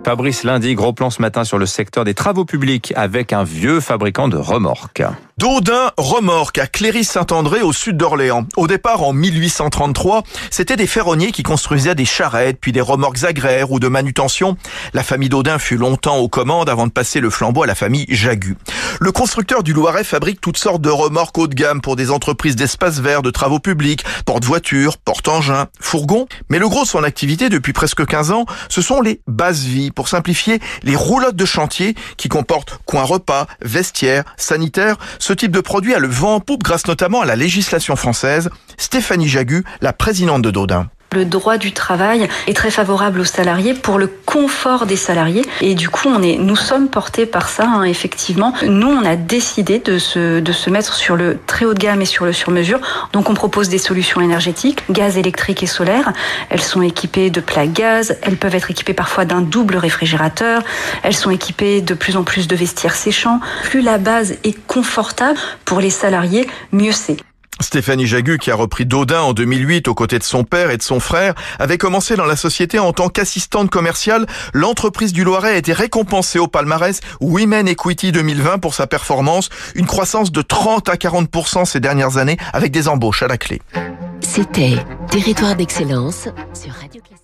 Fabrice Lundy, gros plan ce matin sur le secteur des travaux publics avec un vieux fabricant de remorques. Daudin Remorque à Cléry-Saint-André au sud d'Orléans. Au départ, en 1833, c'était des ferronniers qui construisaient des charrettes, puis des remorques agraires ou de manutention. La famille Daudin fut longtemps aux commandes avant de passer le flambeau à la famille Jagut. Le constructeur du Loiret fabrique toutes sortes de remorques haut de gamme pour des entreprises d'espace vert, de travaux publics, porte-voitures, porte-engins, fourgons. Mais le gros de son activité depuis presque 15 ans, ce sont les bases-vies. Pour simplifier, les roulottes de chantier qui comportent coins repas, vestiaires, sanitaires. Ce type de produit a le vent en poupe grâce notamment à la législation française. Stéphanie Jagut, la présidente de Daudin. Le droit du travail est très favorable aux salariés pour le confort des salariés et du coup nous sommes portés par ça, effectivement. Nous on a décidé de se mettre sur le très haut de gamme et sur le sur-mesure. Donc on propose des solutions énergétiques, gaz, électrique et solaire. Elles sont équipées de plaques gaz, elles peuvent être équipées parfois d'un double réfrigérateur, elles sont équipées de plus en plus de vestiaires séchants. Plus la base est confortable pour les salariés, mieux c'est. Stéphanie Jagut, qui a repris Daudin en 2008 aux côtés de son père et de son frère, avait commencé dans la société en tant qu'assistante commerciale. L'entreprise du Loiret a été récompensée au palmarès Women Equity 2020 pour sa performance, une croissance de 30 à 40% ces dernières années avec des embauches à la clé. C'était Territoire d'excellence sur Radio Classique.